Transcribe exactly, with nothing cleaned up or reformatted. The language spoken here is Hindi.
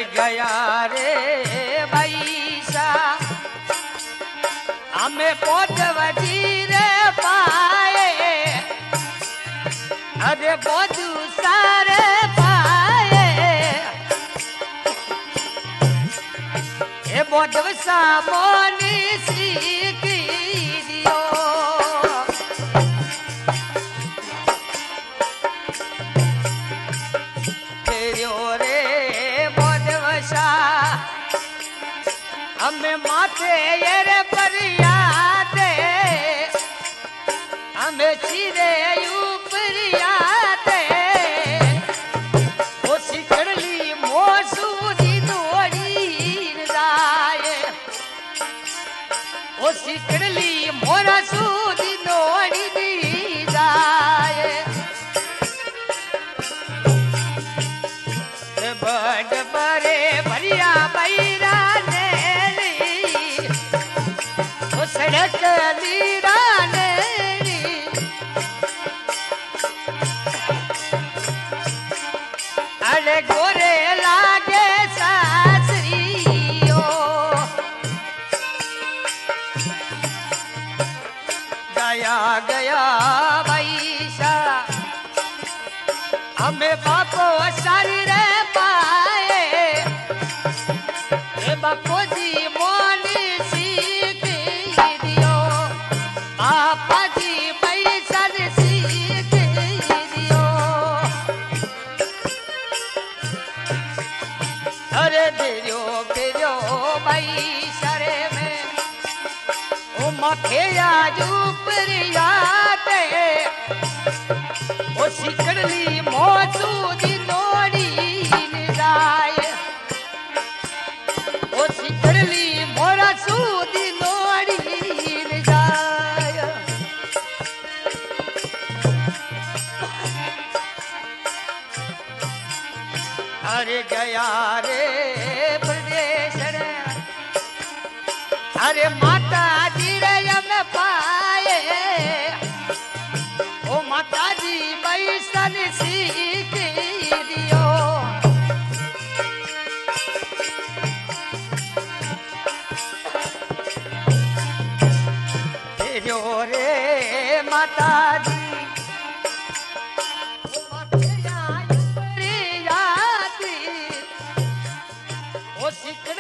अरे गया रे बैसा हमें पोत वजीर पाए अरे बोझू सारे पाए ए बोझ सामोनी सीखी दियो हमें माथे ये पर याद हमें सिरे ऊपर याद वो सिकड़ली मोसूदी दौड़ी जाए वो सिकड़ली मोरा सूदी दौड़ी जाए बड़ बड़े भरिया बैरा सड़क लीराने अरे गोरे लागे सासरियो गया गया बैसा हमें बापो सारी रे पाए ए बापो जी मोनी अरे दियो दियो भाई सरे में ओ मखेया ऊपर याद ओ सिकड़ली मौजूदी नोड़ी जाए ओ सिकड़ली मोरा सूदी नोड़ी जाए अरे गया रे प्रदेश रे अरे माता जी रे हमें पाए ओ माता जी बैसन सीख दियो दियो रे माता जी सिक